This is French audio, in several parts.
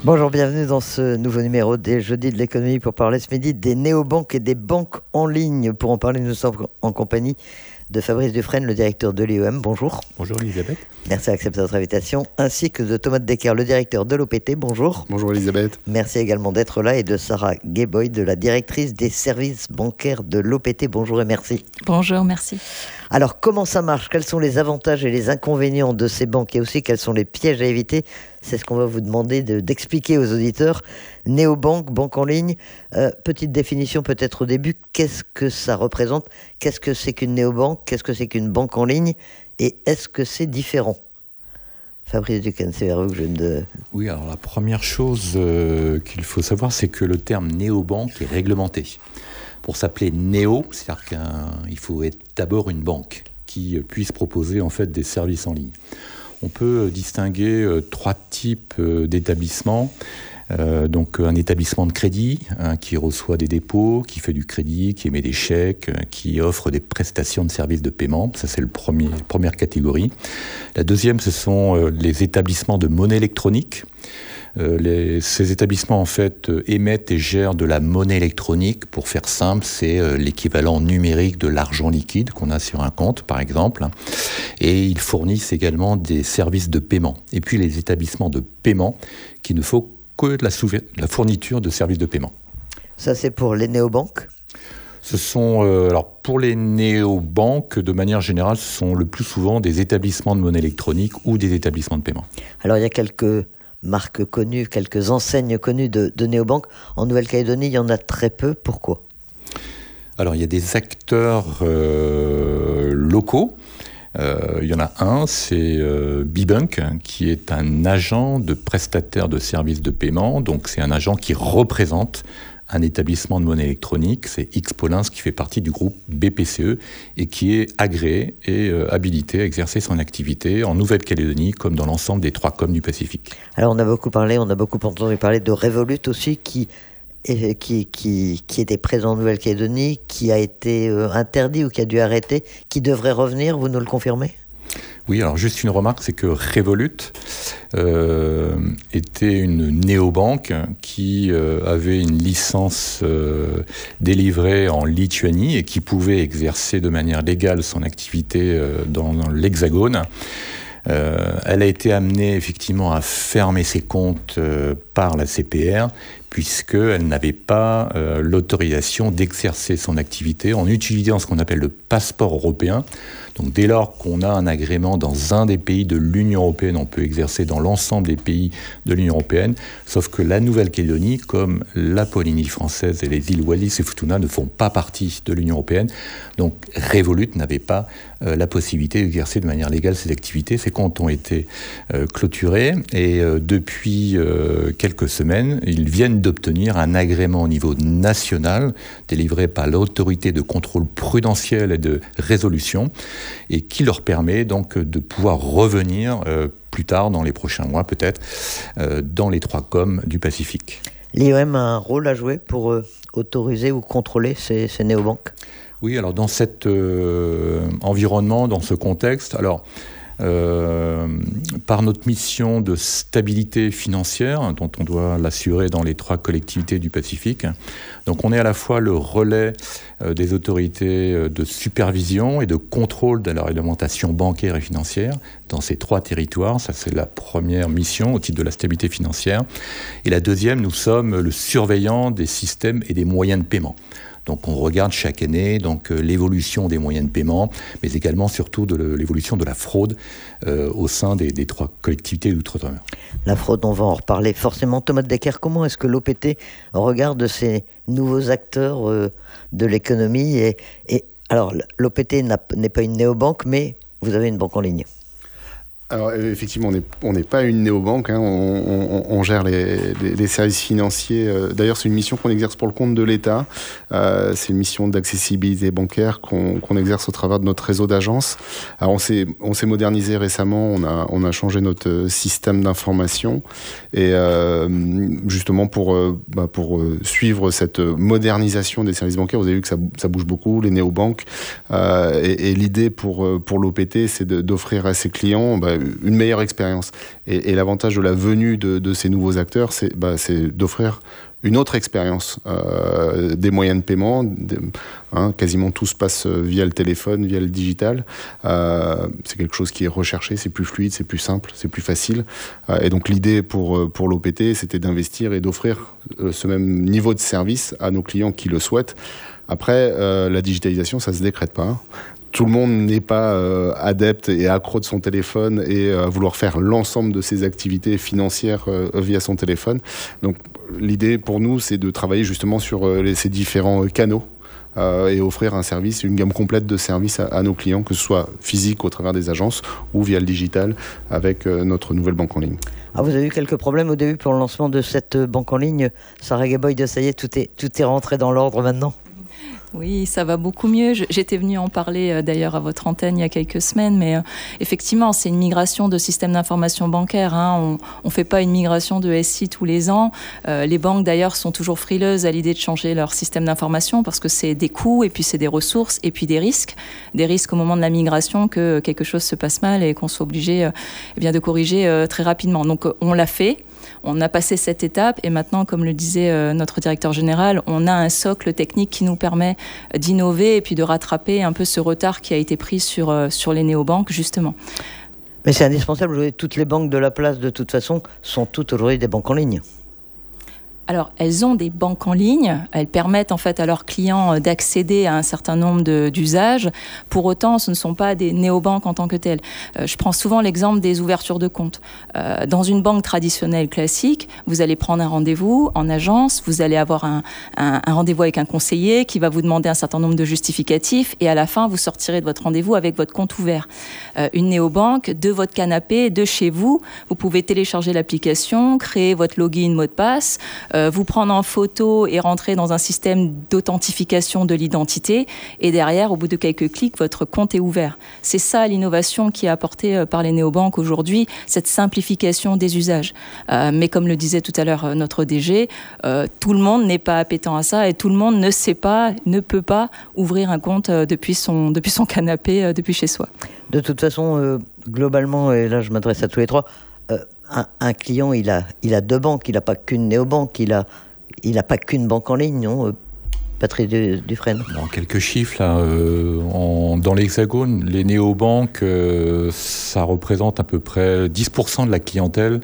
Bonjour, bienvenue dans ce nouveau numéro des Jeudis de l'économie pour parler ce midi des néobanques et des banques en ligne. Pour en parler, nous sommes en compagnie de Fabrice Dufresne, le directeur de l'IEM. Bonjour. Bonjour Elisabeth. Merci d'accepter notre invitation. Ainsi que de Thomas Decker, le directeur de l'OPT. Bonjour. Bonjour Elisabeth. Merci également d'être là et de Sarah Gayboy, de la directrice des services bancaires de l'OPT. Bonjour et merci. Bonjour, merci. Alors, comment ça marche? Quels sont les avantages et les inconvénients de ces banques et aussi quels sont les pièges à éviter? C'est ce qu'on va vous demander d'expliquer aux auditeurs. Néobanque, banque en ligne, petite définition peut-être au début. Qu'est-ce que ça représente? Qu'est-ce que c'est qu'une néobanque? Qu'est-ce que c'est qu'une banque en ligne? Et est-ce que c'est différent? Fabrice Dufresne, c'est vers vous que je me... Oui, alors la première chose qu'il faut savoir, c'est que le terme néobanque est réglementé. Pour s'appeler néo, c'est-à-dire qu'il faut être d'abord une banque qui puisse proposer en fait des services en ligne. On peut distinguer trois types d'établissements. Donc un établissement de crédit qui reçoit des dépôts, qui fait du crédit, qui émet des chèques, qui offre des prestations de services de paiement. Ça, c'est la première catégorie. La deuxième, ce sont les établissements de monnaie électronique. Ces établissements en fait émettent et gèrent de la monnaie électronique. Pour faire simple, c'est l'équivalent numérique de l'argent liquide qu'on a sur un compte par exemple, et ils fournissent également des services de paiement. Et puis les établissements de paiement qui ne font que de la fourniture de services de paiement. Ça, c'est pour les néobanques? Ce sont, alors pour les néobanques, de manière générale, ce sont le plus souvent des établissements de monnaie électronique ou des établissements de paiement. Alors il y a quelques marques connues, quelques enseignes connues de néobanques. En Nouvelle-Calédonie, il y en a très peu. Pourquoi? Alors il y a des acteurs locaux. Il y en a un, c'est Bibank, qui est un agent de prestataire de services de paiement. Donc c'est un agent qui représente un établissement de monnaie électronique. C'est Xpolins qui fait partie du groupe BPCE et qui est agréé et habilité à exercer son activité en Nouvelle-Calédonie comme dans l'ensemble des 3 COM du Pacifique. Alors on a beaucoup entendu parler de Revolut aussi qui était présent en Nouvelle-Calédonie, qui a été interdit ou qui a dû arrêter, qui devrait revenir, vous nous le confirmez? Oui, alors juste une remarque, c'est que Revolut était une néobanque qui avait une licence délivrée en Lituanie et qui pouvait exercer de manière légale son activité dans l'Hexagone. Elle a été amenée effectivement à fermer ses comptes par la CPR puisqu'elle n'avait pas l'autorisation d'exercer son activité en utilisant ce qu'on appelle le passeport européen. Donc dès lors qu'on a un agrément dans un des pays de l'Union européenne, on peut exercer dans l'ensemble des pays de l'Union européenne, sauf que la Nouvelle-Calédonie, comme la Polynésie française et les îles Wallis et Futuna ne font pas partie de l'Union européenne, donc Revolut n'avait pas la possibilité d'exercer de manière légale ses activités. Ces comptes ont été clôturés et depuis quelques semaines, ils viennent d'obtenir un agrément au niveau national délivré par l'autorité de contrôle prudentiel et de résolution et qui leur permet donc de pouvoir revenir plus tard dans les prochains mois peut-être dans les 3 COM du Pacifique. L'IEM a un rôle à jouer pour autoriser ou contrôler ces néobanques? Oui, alors dans cet environnement, dans ce contexte, alors par notre mission de stabilité financière, dont on doit l'assurer dans les 3 collectivités du Pacifique. Donc on est à la fois le relais des autorités de supervision et de contrôle de la réglementation bancaire et financière dans ces 3 territoires. Ça, c'est la première mission au titre de la stabilité financière. Et la deuxième, nous sommes le surveillant des systèmes et des moyens de paiement. Donc on regarde chaque année l'évolution des moyens de paiement, mais également surtout de l'évolution de la fraude au sein des 3 collectivités d'outre-mer. La fraude, on va en reparler forcément. Thomas Decker, comment est-ce que l'OPT regarde ces nouveaux acteurs de l'économie et alors l'OPT n'est pas une néobanque, mais vous avez une banque en ligne. Alors effectivement, on n'est pas une néobanque, hein. On gère les services financiers. D'ailleurs, c'est une mission qu'on exerce pour le compte de l'État. C'est une mission d'accessibilité bancaire qu'on exerce au travers de notre réseau d'agences. Alors on s'est modernisé récemment, on a changé notre système d'information et justement pour suivre cette modernisation des services bancaires, vous avez vu que ça bouge beaucoup, les néobanques. Et l'idée pour l'OPT, c'est d'offrir à ses clients une meilleure expérience. Et l'avantage de la venue de ces nouveaux acteurs, c'est d'offrir une autre expérience, des moyens de paiement, quasiment tout se passe via le téléphone, via le digital. C'est quelque chose qui est recherché, c'est plus fluide, c'est plus simple, c'est plus facile. Et donc l'idée pour l'OPT, c'était d'investir et d'offrir ce même niveau de service à nos clients qui le souhaitent. Après, la digitalisation, ça se décrète pas. Tout le monde n'est pas adepte et accro de son téléphone et à vouloir faire l'ensemble de ses activités financières via son téléphone. Donc l'idée pour nous, c'est de travailler justement sur ces différents canaux et offrir un service, une gamme complète de services à nos clients, que ce soit physique au travers des agences ou via le digital avec notre nouvelle banque en ligne. Ah, vous avez eu quelques problèmes au début pour le lancement de cette banque en ligne. Sarah Gaboyd, ça y est, tout est rentré dans l'ordre maintenant? Oui, ça va beaucoup mieux. J'étais venue en parler d'ailleurs à votre antenne il y a quelques semaines, mais effectivement, c'est une migration de système d'information bancaire. On ne fait pas une migration de SI tous les ans. Les banques d'ailleurs sont toujours frileuses à l'idée de changer leur système d'information parce que c'est des coûts et puis c'est des ressources et puis des risques. Des risques au moment de la migration que quelque chose se passe mal et qu'on soit obligé de corriger très rapidement. Donc on l'a fait. On a passé cette étape et maintenant, comme le disait notre directeur général, on a un socle technique qui nous permet d'innover et puis de rattraper un peu ce retard qui a été pris sur les néobanques, justement. Mais c'est indispensable. Aujourd'hui, toutes les banques de la place, de toute façon, sont toutes aujourd'hui des banques en ligne. Alors, elles ont des banques en ligne, elles permettent en fait à leurs clients d'accéder à un certain nombre d'usages. Pour autant, ce ne sont pas des néobanques en tant que telles. Je prends souvent l'exemple des ouvertures de compte. Dans une banque traditionnelle classique, vous allez prendre un rendez-vous en agence, vous allez avoir un rendez-vous avec un conseiller qui va vous demander un certain nombre de justificatifs et à la fin, vous sortirez de votre rendez-vous avec votre compte ouvert. Une néobanque, de votre canapé, de chez vous, vous pouvez télécharger l'application, créer votre login, mot de passe, vous prendre en photo et rentrer dans un système d'authentification de l'identité et derrière, au bout de quelques clics, votre compte est ouvert. C'est ça l'innovation qui est apportée par les néobanques aujourd'hui, cette simplification des usages. Mais comme le disait tout à l'heure notre DG, tout le monde n'est pas appétent à ça et tout le monde ne sait pas, ne peut pas ouvrir un compte depuis son canapé, depuis chez soi. De toute façon, globalement, et là je m'adresse à tous les trois, un client, il a deux banques, il n'a pas qu'une néobanque, il a pas qu'une banque en ligne, non Patrick Dufresne. Bon, quelques chiffres, là, dans l'Hexagone, les néobanques, ça représente à peu près 10% de la clientèle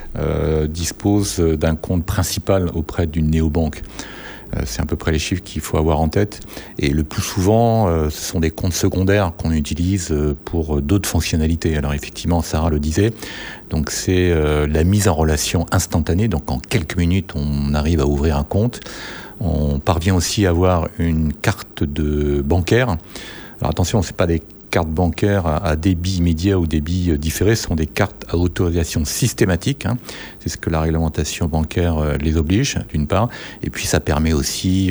dispose d'un compte principal auprès d'une néobanque. C'est à peu près les chiffres qu'il faut avoir en tête. Et le plus souvent, ce sont des comptes secondaires qu'on utilise pour d'autres fonctionnalités. Alors effectivement, Sarah le disait, donc c'est la mise en relation instantanée. Donc en quelques minutes, on arrive à ouvrir un compte. On parvient aussi à avoir une carte bancaire. Alors attention, c'est pas des cartes bancaires à débit immédiat ou débit différé, ce sont des cartes à autorisation systématique. C'est ce que la réglementation bancaire les oblige, d'une part. Et puis ça permet aussi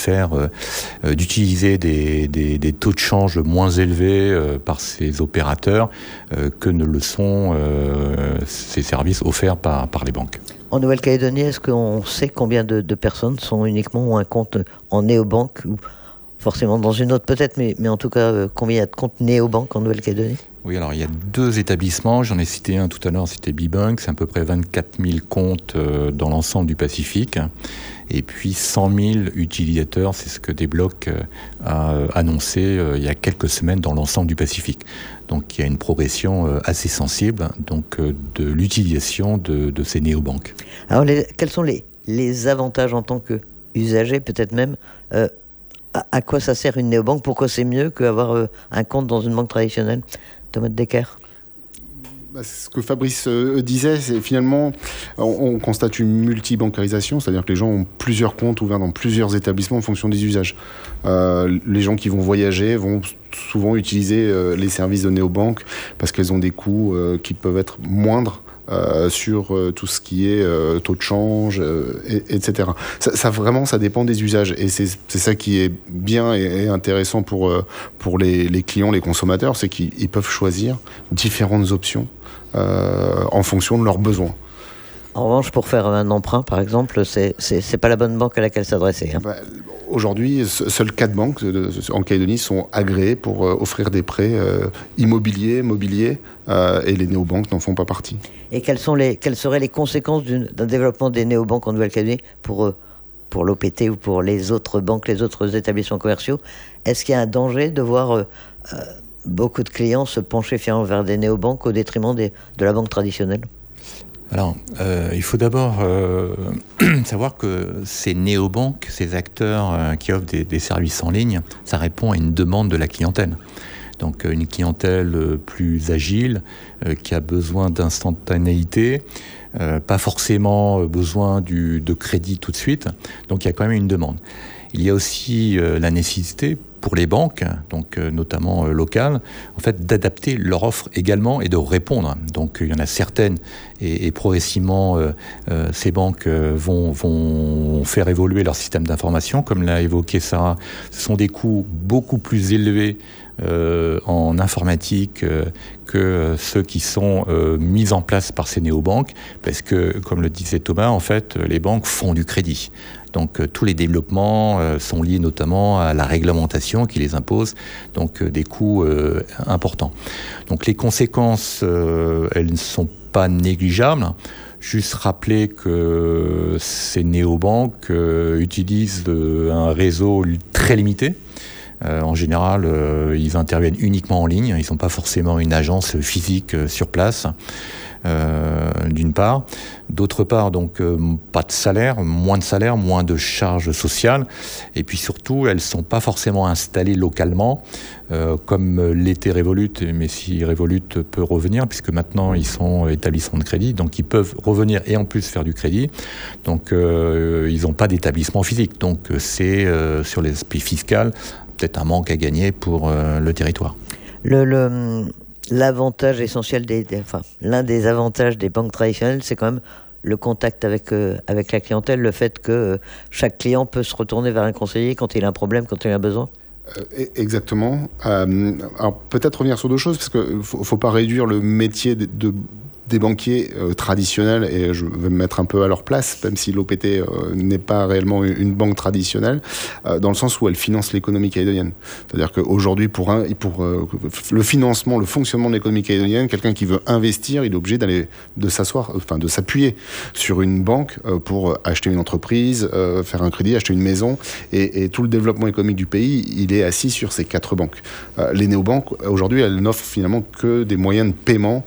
d'utiliser des taux de change moins élevés par ces opérateurs que ne le sont ces services offerts par les banques. En Nouvelle-Calédonie, est-ce qu'on sait combien de personnes ont uniquement un compte en néobanque ou forcément dans une autre peut-être, mais en tout cas, combien il y a de comptes néobanques en Nouvelle-Calédonie? Oui, alors il y a 2 établissements, j'en ai cité un tout à l'heure, c'était Bibank, c'est à peu près 24 000 comptes dans l'ensemble du Pacifique, et puis 100 000 utilisateurs, c'est ce que Desblocs a annoncé il y a quelques semaines dans l'ensemble du Pacifique. Donc il y a une progression assez sensible de l'utilisation de ces néobanques. Alors quels sont les avantages en tant qu'usager, peut-être même à quoi ça sert une néobanque? Pourquoi c'est mieux qu'avoir un compte dans une banque traditionnelle? Thomas Decker. Ce que Fabrice disait, c'est finalement, on constate une multibancarisation, c'est-à-dire que les gens ont plusieurs comptes ouverts dans plusieurs établissements en fonction des usages. Les gens qui vont voyager vont souvent utiliser les services de néobanques parce qu'elles ont des coûts qui peuvent être moindres sur tout ce qui est taux de change, etc. Ça dépend des usages. Et c'est ça qui est bien et intéressant pour les clients, les consommateurs, c'est qu'ils peuvent choisir différentes options en fonction de leurs besoins. En revanche, pour faire un emprunt, par exemple, c'est pas la bonne banque à laquelle s'adresser. Aujourd'hui, seules 4 banques en Calédonie sont agréées pour offrir des prêts immobiliers, mobiliers, et les néobanques n'en font pas partie. Et quelles seraient les conséquences d'un développement des néobanques en Nouvelle-Calédonie pour l'OPT ou pour les autres banques, les autres établissements commerciaux? Est-ce qu'il y a un danger de voir beaucoup de clients se pencher finalement vers des néobanques au détriment de la banque traditionnelle? Alors, il faut d'abord savoir que ces néobanques, ces acteurs qui offrent des services en ligne, ça répond à une demande de la clientèle. Donc une clientèle plus agile, qui a besoin d'instantanéité, pas forcément besoin de crédit tout de suite. Donc il y a quand même une demande. Il y a aussi la nécessité pour les banques, donc notamment locales, en fait, d'adapter leur offre également et de répondre. Donc il y en a certaines et progressivement ces banques vont faire évoluer leur système d'information, comme l'a évoqué Sarah. Ce sont des coûts beaucoup plus élevés en informatique que ceux qui sont mis en place par ces néobanques, parce que, comme le disait Thomas, en fait, les banques font du crédit. Donc tous les développements sont liés notamment à la réglementation qui les impose, donc des coûts importants. Donc les conséquences, elles ne sont pas négligeables. Juste rappeler que ces néobanques utilisent un réseau très limité. En général, ils interviennent uniquement en ligne. Ils ne sont pas forcément une agence physique sur place, d'une part. D'autre part, donc, pas de salaire, moins de charges sociales. Et puis surtout, elles ne sont pas forcément installées localement, comme l'était Revolut. Mais si Revolut peut revenir, puisque maintenant, ils sont établissements de crédit, donc ils peuvent revenir et en plus faire du crédit. Donc, ils n'ont pas d'établissement physique. Donc, c'est sur l'aspect fiscal, peut-être un manque à gagner pour le territoire. L'avantage essentiel, l'un des avantages des banques traditionnelles, c'est quand même le contact avec la clientèle, le fait que chaque client peut se retourner vers un conseiller quand il a un problème, quand il a besoin. Exactement. Alors peut-être revenir sur 2 choses, parce qu'il ne faut pas réduire le métier des banquiers traditionnels, et je vais me mettre un peu à leur place, même si l'OPT n'est pas réellement une banque traditionnelle, dans le sens où elle finance l'économie calédonienne. C'est-à-dire qu'aujourd'hui, pour le financement, le fonctionnement de l'économie calédonienne, quelqu'un qui veut investir, il est obligé de s'appuyer sur une banque pour acheter une entreprise, faire un crédit, acheter une maison, et tout le développement économique du pays, il est assis sur ces 4 banques. Les néobanques, aujourd'hui, elles n'offrent finalement que des moyens de paiement,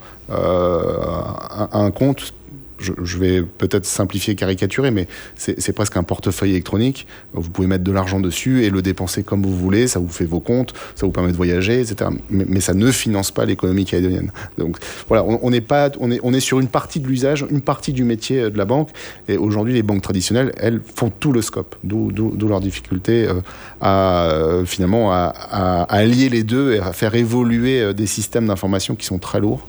un compte. Je vais peut-être simplifier, caricaturer, mais c'est presque un portefeuille électronique. Vous pouvez mettre de l'argent dessus et le dépenser comme vous voulez. Ça vous fait vos comptes, ça vous permet de voyager, etc. Mais ça ne finance pas l'économie calédonienne. Donc voilà, on est sur une partie de l'usage, une partie du métier de la banque. Et aujourd'hui, les banques traditionnelles, elles font tout le scope. D'où leur difficulté à allier les deux et à faire évoluer des systèmes d'information qui sont très lourds.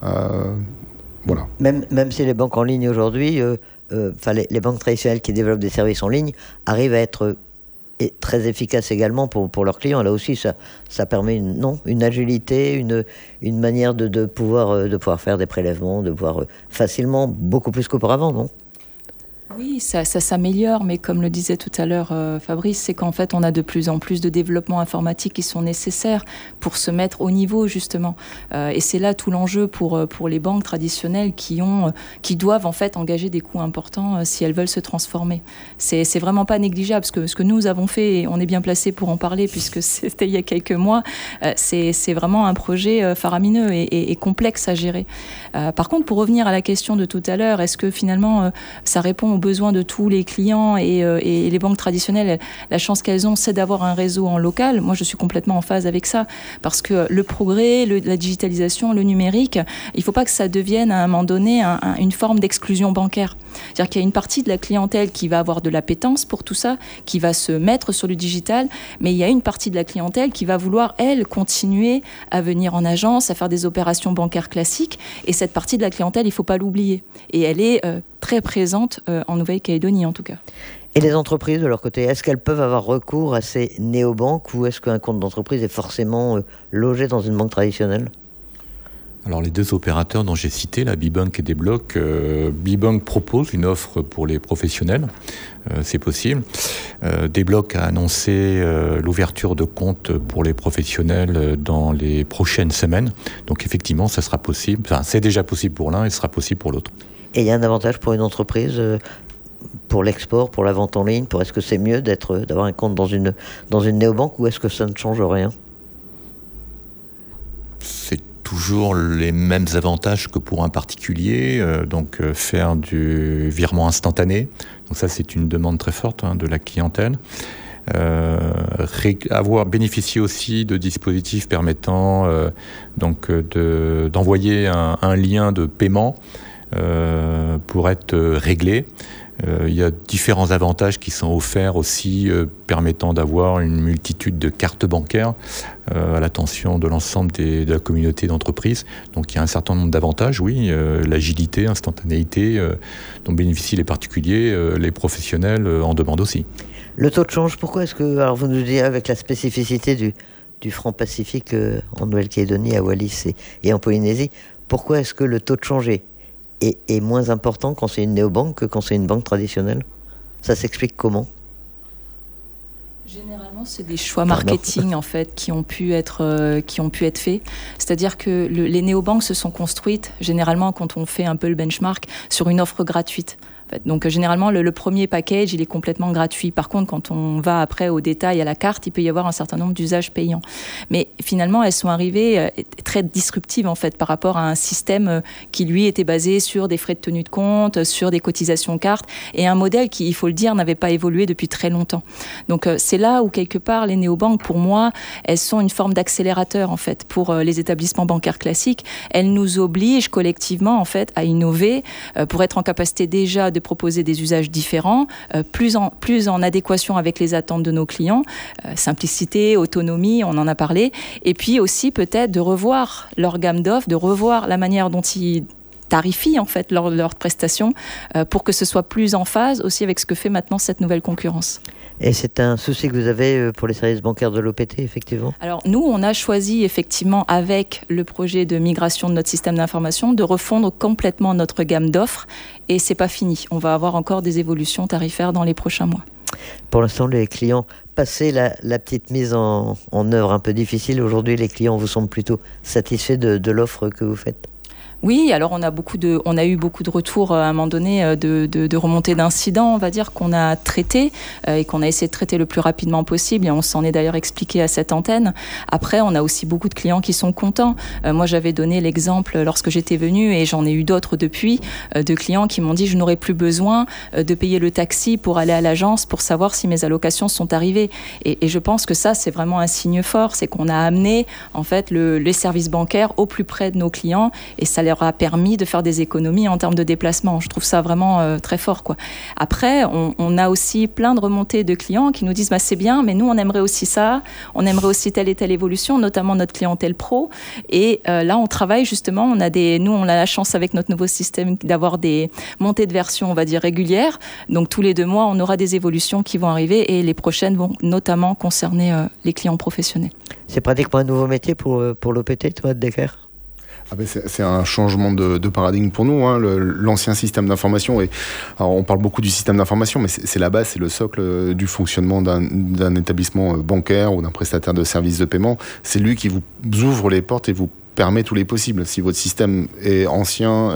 Voilà. Même si les banques en ligne aujourd'hui, les banques traditionnelles qui développent des services en ligne arrivent à être très efficaces également pour leurs clients. Là aussi, ça permet une agilité, une manière de pouvoir faire des prélèvements, de pouvoir facilement, beaucoup plus qu'auparavant, non ? Oui, ça s'améliore, mais comme le disait tout à l'heure Fabrice, c'est qu'en fait, on a de plus en plus de développements informatiques qui sont nécessaires pour se mettre au niveau, justement. Et c'est là tout l'enjeu pour les banques traditionnelles qui doivent en fait engager des coûts importants si elles veulent se transformer. C'est vraiment pas négligeable. Ce que nous avons fait, et on est bien placé pour en parler puisque c'était il y a quelques mois, c'est vraiment un projet faramineux et complexe à gérer. Par contre, pour revenir à la question de tout à l'heure, est-ce que finalement ça répond aux besoins de tous les clients et les banques traditionnelles, la chance qu'elles ont, c'est d'avoir un réseau en local. Moi, je suis complètement en phase avec ça parce que le progrès, la digitalisation, le numérique, il ne faut pas que ça devienne à un moment donné une forme d'exclusion bancaire. C'est-à-dire qu'il y a une partie de la clientèle qui va avoir de l'appétence pour tout ça, qui va se mettre sur le digital, mais il y a une partie de la clientèle qui va vouloir, elle, continuer à venir en agence, à faire des opérations bancaires classiques. Et cette partie de la clientèle, il ne faut pas l'oublier. Et elle est très présente en Nouvelle-Calédonie, en tout cas. Et les entreprises, de leur côté, est-ce qu'elles peuvent avoir recours à ces néobanques ou est-ce qu'un compte d'entreprise est forcément logé dans une banque traditionnelle ? Alors les deux opérateurs dont j'ai cité, la Bbank et Deblock, Bbank propose une offre pour les professionnels, c'est possible. Deblock a annoncé l'ouverture de comptes pour les professionnels dans les prochaines semaines. Donc effectivement, ça sera possible. Enfin, c'est déjà possible pour l'un et ce sera possible pour l'autre. Et il y a un avantage pour une entreprise pour l'export, pour la vente en ligne, est-ce que c'est mieux d'avoir un compte dans une néobanque ou est-ce que ça ne change rien? C'est toujours les mêmes avantages que pour un particulier, faire du virement instantané. Donc ça, c'est une demande très forte de la clientèle. Avoir bénéficié aussi de dispositifs permettant d'envoyer un lien de paiement pour être réglé. Il y a différents avantages qui sont offerts aussi, permettant d'avoir une multitude de cartes bancaires à l'attention de l'ensemble de la communauté d'entreprises. Donc il y a un certain nombre d'avantages, oui, l'agilité, l'instantanéité dont bénéficient les particuliers, les professionnels en demandent aussi. Le taux de change, pourquoi est-ce que, alors vous nous dites avec la spécificité du franc Pacifique en Nouvelle-Calédonie, à Wallis et en Polynésie, pourquoi est-ce que le taux de change est moins important quand c'est une néobanque que quand c'est une banque traditionnelle? Ça s'explique comment? Généralement, c'est des choix marketing en fait qui ont pu être faits. C'est-à-dire que les néobanques se sont construites généralement quand on fait un peu le benchmark sur une offre gratuite. Donc généralement, le premier package, il est complètement gratuit. Par contre, quand on va après au détail, à la carte, il peut y avoir un certain nombre d'usages payants. Mais finalement, elles sont arrivées très disruptives en fait par rapport à un système qui, lui, était basé sur des frais de tenue de compte, sur des cotisations cartes et un modèle qui, il faut le dire, n'avait pas évolué depuis très longtemps. Donc c'est là où, quelque part, les néobanques, pour moi, elles sont une forme d'accélérateur en fait pour les établissements bancaires classiques. Elles nous obligent collectivement en fait à innover pour être en capacité déjà de proposer des usages différents, plus en adéquation avec les attentes de nos clients, simplicité, autonomie, on en a parlé, et puis aussi peut-être de revoir leur gamme d'offres, de revoir la manière dont ils tarifient en fait leurs prestations pour que ce soit plus en phase aussi avec ce que fait maintenant cette nouvelle concurrence. Et c'est un souci que vous avez pour les services bancaires de l'OPT, effectivement? Alors nous, on a choisi effectivement avec le projet de migration de notre système d'information de refondre complètement notre gamme d'offres et c'est pas fini. On va avoir encore des évolutions tarifaires dans les prochains mois. Pour l'instant, les clients, passé la petite mise en œuvre un peu difficile, aujourd'hui les clients vous semblent plutôt satisfaits de l'offre que vous faites? Oui, alors on a eu beaucoup de retours à un moment donné de remontées d'incidents, on va dire, qu'on a traités et qu'on a essayé de traiter le plus rapidement possible et on s'en est d'ailleurs expliqué à cette antenne. Après, on a aussi beaucoup de clients qui sont contents. Moi, j'avais donné l'exemple lorsque j'étais venue et j'en ai eu d'autres depuis, de clients qui m'ont dit je n'aurai plus besoin de payer le taxi pour aller à l'agence pour savoir si mes allocations sont arrivées. Et je pense que ça, c'est vraiment un signe fort, c'est qu'on a amené en fait les services bancaires au plus près de nos clients et ça leur a permis de faire des économies en termes de déplacement. Je trouve ça vraiment très fort, quoi. Après, on a aussi plein de remontées de clients qui nous disent c'est bien, mais nous, on aimerait aussi ça, on aimerait aussi telle et telle évolution, notamment notre clientèle pro. Et là, on travaille justement, nous, on a la chance avec notre nouveau système d'avoir des montées de version, on va dire, régulières. Donc, tous les 2 mois, on aura des évolutions qui vont arriver et les prochaines vont notamment concerner les clients professionnels. C'est pratiquement un nouveau métier pour l'OPT, toi, de Decker? C'est un changement de paradigme pour nous, l'ancien système d'information. Alors on parle beaucoup du système d'information, mais c'est la base, c'est le socle du fonctionnement d'un établissement bancaire ou d'un prestataire de services de paiement. C'est lui qui vous ouvre les portes et vous permet tous les possibles. Si votre système est ancien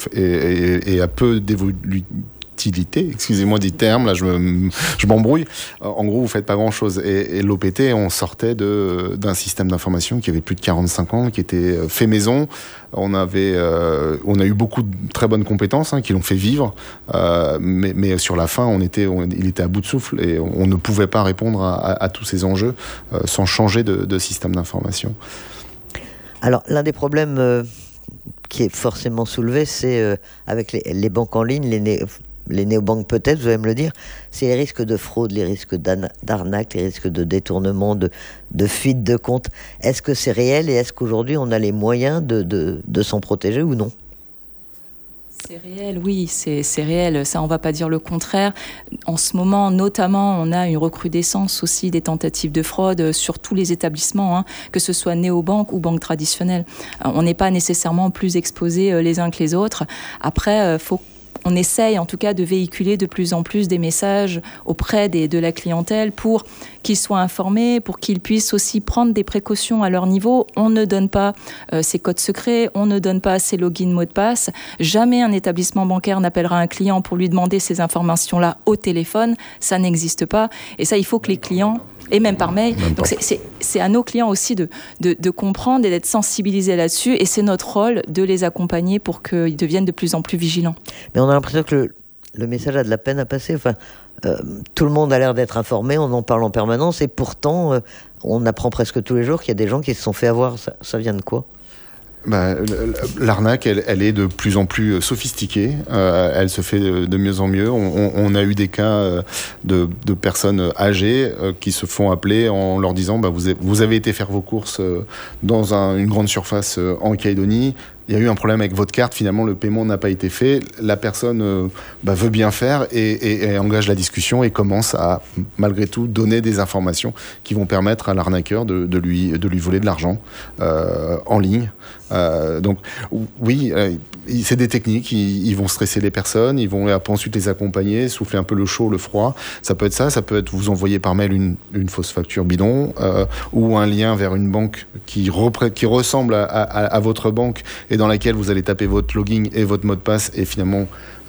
et a peu d'évolution, excusez-moi des termes, là je m'embrouille. En gros, vous faites pas grand-chose. Et l'OPT, on sortait d'un système d'information qui avait plus de 45 ans, qui était fait maison. On a eu beaucoup de très bonnes compétences qui l'ont fait vivre, mais sur la fin, il était à bout de souffle et on ne pouvait pas répondre à tous ces enjeux sans changer de système d'information. Alors, l'un des problèmes qui est forcément soulevé, c'est avec les banques en ligne, les néobanques peut-être, vous allez me le dire, c'est les risques de fraude, les risques d'arnaque, les risques de détournement, de fuite de compte. Est-ce que c'est réel et est-ce qu'aujourd'hui on a les moyens de s'en protéger ou non? C'est réel, oui, c'est réel. Ça, on va pas dire le contraire. En ce moment, notamment, on a une recrudescence aussi des tentatives de fraude sur tous les établissements, que ce soit néobanque ou banque traditionnelle. On n'est pas nécessairement plus exposés les uns que les autres. Après, on essaye en tout cas de véhiculer de plus en plus des messages auprès de la clientèle pour qu'ils soient informés, pour qu'ils puissent aussi prendre des précautions à leur niveau. On ne donne pas ses codes secrets, on ne donne pas ses logins, mots de passe. Jamais un établissement bancaire n'appellera un client pour lui demander ces informations-là au téléphone. Ça n'existe pas. Et ça, il faut que les clients... Et même par mail. Donc c'est à nos clients aussi de comprendre et d'être sensibilisés là-dessus. Et c'est notre rôle de les accompagner pour qu'ils deviennent de plus en plus vigilants. Mais on a l'impression que le message a de la peine à passer. Enfin, tout le monde a l'air d'être informé, on en parle en permanence. Et pourtant, on apprend presque tous les jours qu'il y a des gens qui se sont fait avoir. Ça vient de quoi ? L'arnaque, elle est de plus en plus sophistiquée. Elle se fait de mieux en mieux. On a eu des cas de personnes âgées qui se font appeler en leur disant vous avez été faire vos courses dans une grande surface en Calédonie. Il y a eu un problème avec votre carte, finalement le paiement n'a pas été fait. La personne veut bien faire et engage la discussion et commence à, malgré tout, donner des informations qui vont permettre à l'arnaqueur de lui voler de l'argent en ligne. Donc oui, c'est des techniques, ils vont stresser les personnes, ils vont ensuite les accompagner, souffler un peu le chaud, le froid. Ça peut être vous envoyer par mail une fausse facture bidon ou un lien vers une banque qui ressemble à votre banque et dans laquelle vous allez taper votre login et votre mot de passe et finalement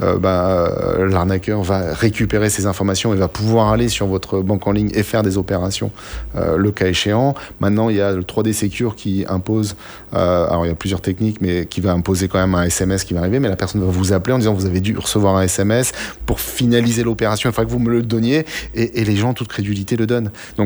l'arnaqueur va récupérer ces informations et va pouvoir aller sur votre banque en ligne et faire des opérations le cas échéant. Maintenant, il y a le 3D Secure qui impose, alors il y a plusieurs techniques, mais qui va imposer quand même un SMS qui va arriver, mais la personne va vous appeler en disant vous avez dû recevoir un SMS pour finaliser l'opération, il faudra que vous me le donniez et les gens, en toute crédulité, le donnent. Donc,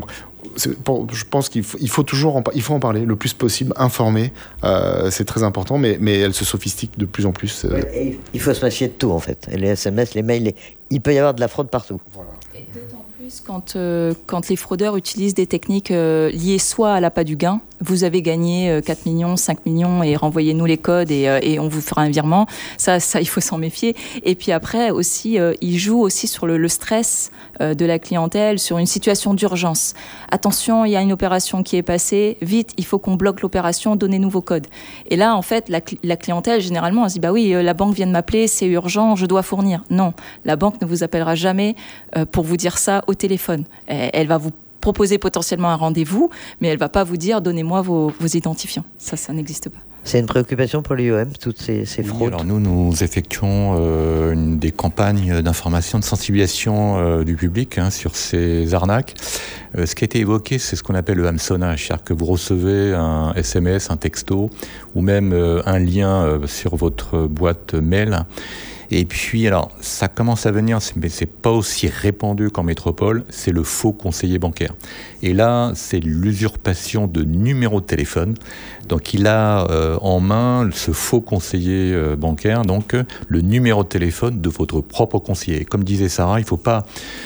je pense qu'il faut toujours en parler le plus possible, informer, c'est très important, mais elle se sophistique de plus en plus. Ouais, il faut se méfier de tout en fait. Et les SMS, les mails, il peut y avoir de la fraude partout. Voilà. Et d'autant plus quand les fraudeurs utilisent des techniques liées soit à l'appât du gain, vous avez gagné 4 millions, 5 millions et renvoyez-nous les codes et on vous fera un virement. Ça, il faut s'en méfier. Et puis après aussi, ils jouent aussi sur le stress de la clientèle, sur une situation d'urgence. Attention, il y a une opération qui est passée, vite, il faut qu'on bloque l'opération, donnez-nous vos codes. Et là, en fait, la clientèle, généralement, elle se dit, oui, la banque vient de m'appeler, c'est urgent, je dois fournir. Non, la banque ne vous appellera jamais pour vous dire ça au téléphone. Elle va vous proposer potentiellement un rendez-vous, mais elle ne va pas vous dire « donnez-moi vos identifiants ». Ça n'existe pas. C'est une préoccupation pour l'IOM, toutes ces fraudes. Oui, alors nous effectuons des campagnes d'information, de sensibilisation du public sur ces arnaques. Ce qui a été évoqué, c'est ce qu'on appelle le hameçonnage, c'est-à-dire que vous recevez un SMS, un texto, ou même un lien sur votre boîte mail. Et puis, alors, ça commence à venir, mais c'est pas aussi répandu qu'en métropole, c'est le faux conseiller bancaire. Et là, c'est l'usurpation de numéro de téléphone. Donc, il a en main ce faux conseiller bancaire, donc le numéro de téléphone de votre propre conseiller. Comme disait Sarah, il faut pas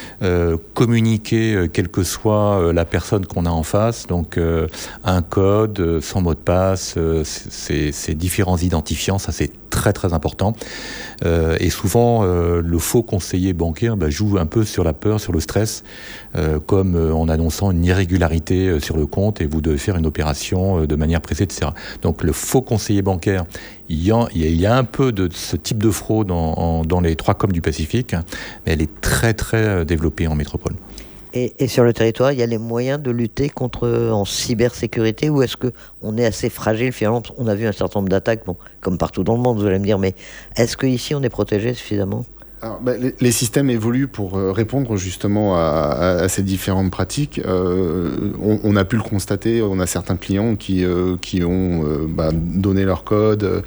communiquer, quelle que soit la personne qu'on a en face, donc un code, son mot de passe, ces différents identifiants, ça c'est très très important. Et souvent, le faux conseiller bancaire joue un peu sur la peur, sur le stress, comme en annonçant une irrégularité sur le compte et vous devez faire une opération de manière pressée, etc. Donc le faux conseiller bancaire, il y a un peu de ce type de fraude dans les 3 COM du Pacifique, mais elle est très très développée en métropole. Et sur le territoire, il y a les moyens de lutter en cybersécurité, ou est-ce qu'on est assez fragile finalement? On a vu un certain nombre d'attaques, comme partout dans le monde, vous allez me dire, mais est-ce qu'ici on est protégé suffisamment? Alors, les systèmes évoluent pour répondre justement à ces différentes pratiques. On a pu le constater, on a certains clients qui ont donné leur code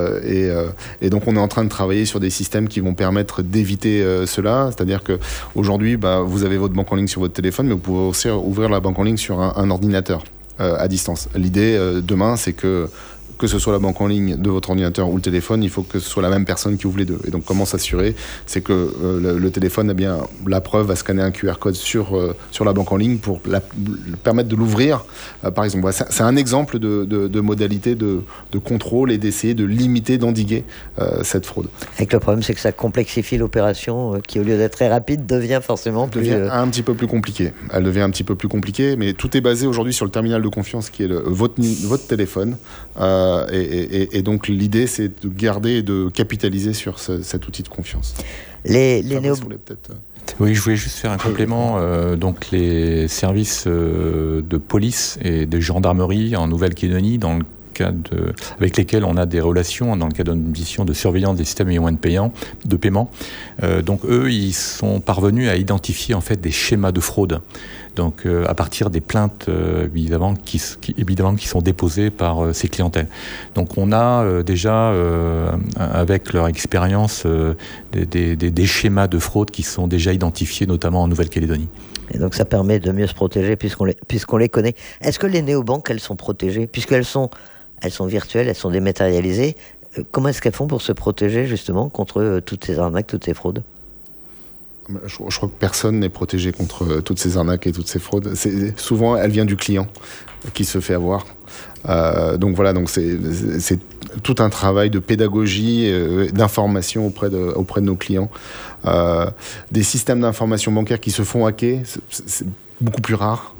et donc on est en train de travailler sur des systèmes qui vont permettre d'éviter cela. C'est-à-dire que aujourd'hui, vous avez votre banque en ligne sur votre téléphone, mais vous pouvez aussi ouvrir la banque en ligne sur un ordinateur à distance. L'idée demain, c'est que que ce soit la banque en ligne de votre ordinateur ou le téléphone, il faut que ce soit la même personne qui ouvre les deux. Et donc, comment s'assurer? C'est que le téléphone a bien la preuve à scanner un QR code sur la banque en ligne pour permettre de l'ouvrir. Par exemple, voilà, c'est un exemple de modalité de contrôle et d'essayer de limiter, d'endiguer cette fraude. Avec le problème, c'est que ça complexifie l'opération qui, au lieu d'être très rapide, devient forcément plus... un petit peu plus compliquée. Elle devient un petit peu plus compliquée, mais tout est basé aujourd'hui sur le terminal de confiance qui est votre téléphone. Et donc, l'idée, c'est de garder et de capitaliser sur cet outil de confiance. Les Oui, je voulais juste faire un complément. Donc, les services de police et de gendarmerie en Nouvelle-Calédonie, avec lesquels on a des relations dans le cadre d'une mission de surveillance des systèmes et moyens de paiement. Donc eux, ils sont parvenus à identifier en fait des schémas de fraude. Donc à partir des plaintes évidemment qui sont déposées par ces clientèles. Donc on a déjà avec leur expérience des schémas de fraude qui sont déjà identifiés notamment en Nouvelle-Calédonie. Et donc ça permet de mieux se protéger puisqu'on les connaît. Est-ce que les néobanques, elles sont protégées puisqu'elles sont virtuelles, elles sont dématérialisées? Comment est-ce qu'elles font pour se protéger justement contre toutes ces arnaques, toutes ces fraudes? Je crois que personne n'est protégé contre toutes ces arnaques et toutes ces fraudes. Souvent, elle vient du client qui se fait avoir. Donc voilà, c'est tout un travail de pédagogie, d'information auprès de nos clients. Des systèmes d'information bancaire qui se font hacker, c'est beaucoup plus rare.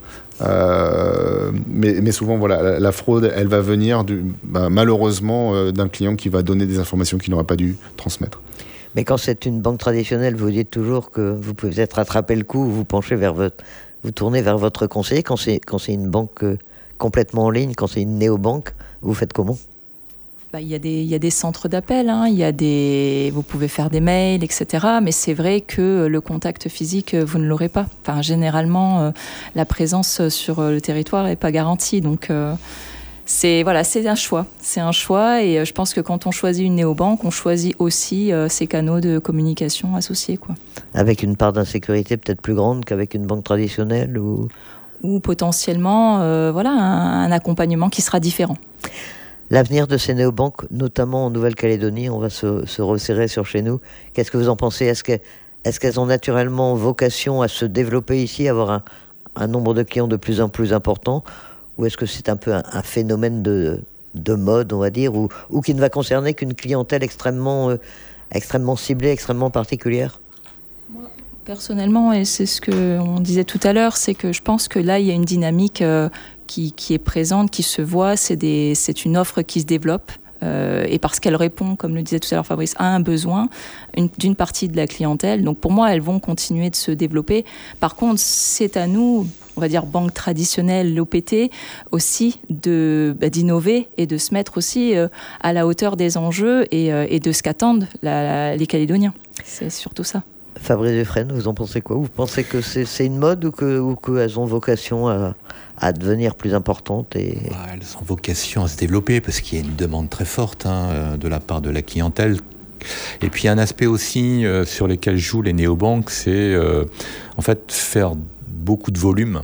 Mais souvent, voilà, la fraude, elle va venir malheureusement d'un client qui va donner des informations qu'il n'aurait pas dû transmettre. Mais quand c'est une banque traditionnelle, vous dites toujours que vous pouvez peut-être rattraper le coup, vous tournez vers votre conseiller. Quand c'est une banque complètement en ligne, quand c'est une néobanque, vous faites comment? Il y a des centres d'appel, hein, vous pouvez faire des mails, etc. Mais c'est vrai que le contact physique, vous ne l'aurez pas. Enfin, généralement, la présence sur le territoire n'est pas garantie. Donc, c'est un choix. C'est un choix. Et je pense que quand on choisit une néobanque, on choisit aussi ces canaux de communication associés, quoi. Avec une part d'insécurité peut-être plus grande qu'avec une banque traditionnelle ou potentiellement un accompagnement qui sera différent. L'avenir de ces néobanques, notamment en Nouvelle-Calédonie, on va se resserrer sur chez nous. Qu'est-ce que vous en pensez? Est-ce qu'elles ont naturellement vocation à se développer ici, avoir un nombre de clients de plus en plus important? Ou est-ce que c'est un peu un phénomène de mode, on va dire, ou qui ne va concerner qu'une clientèle extrêmement ciblée, extrêmement particulière? Moi, personnellement, et c'est ce qu'on disait tout à l'heure, c'est que je pense que là, il y a une dynamique qui est présente, qui se voit, c'est une offre qui se développe et parce qu'elle répond, comme le disait tout à l'heure Fabrice, à un besoin d'une partie de la clientèle. Donc pour moi, elles vont continuer de se développer. Par contre, c'est à nous, on va dire banque traditionnelle, l'OPT, aussi d'innover et de se mettre aussi à la hauteur des enjeux et de ce qu'attendent les Calédoniens. C'est surtout ça. Fabrice Dufresne, vous en pensez quoi? Vous pensez que c'est une mode ou qu'elles ont vocation à devenir plus importantes Elles ont vocation à se développer parce qu'il y a une demande très forte de la part de la clientèle. Et puis un aspect aussi sur lequel jouent les néobanques, c'est en fait faire beaucoup de volume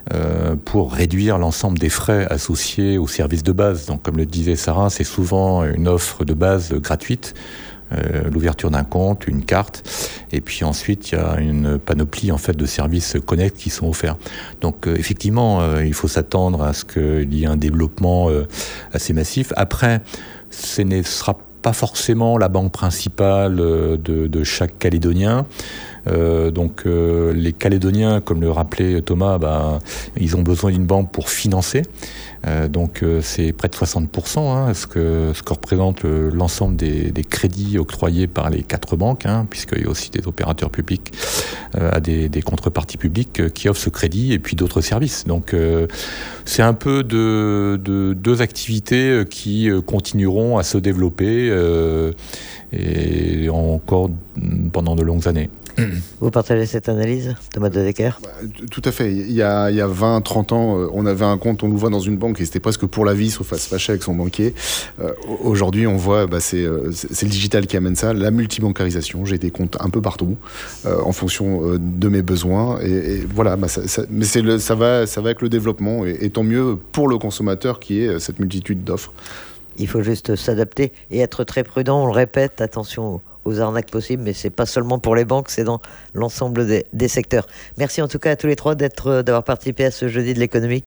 pour réduire l'ensemble des frais associés aux services de base. Donc comme le disait Sarah, c'est souvent une offre de base gratuite. L'ouverture d'un compte, une carte, et puis ensuite il y a une panoplie en fait de services connectés qui sont offerts. Donc effectivement, il faut s'attendre à ce qu'il y ait un développement assez massif. Après, ce ne sera pas forcément la banque principale de chaque Calédonien. Donc les Calédoniens, comme le rappelait Thomas, ils ont besoin d'une banque pour financer. Donc c'est près de 60%, ce que représente l'ensemble des crédits octroyés par les 4 banques, puisqu'il y a aussi des opérateurs publics à des contreparties publiques qui offrent ce crédit et puis d'autres services. Donc c'est un peu de deux activités qui continueront à se développer et encore pendant de longues années. Vous partagez cette analyse, Thomas de Decker? Tout à fait. Il y a 20-30 ans, on avait un compte, on l'ouvrait dans une banque et c'était presque pour la vie, sauf à se fâcher avec son banquier. Aujourd'hui, on voit, c'est le digital qui amène ça, la multibancarisation. J'ai des comptes un peu partout, en fonction de mes besoins. Et voilà, mais ça va avec le développement. Et tant mieux pour le consommateur qui ait cette multitude d'offres. Il faut juste s'adapter et être très prudent. On le répète, attention aux arnaques possibles, mais c'est pas seulement pour les banques, c'est dans l'ensemble des secteurs. Merci en tout cas à tous les trois d'avoir participé à ce jeudi de l'économie.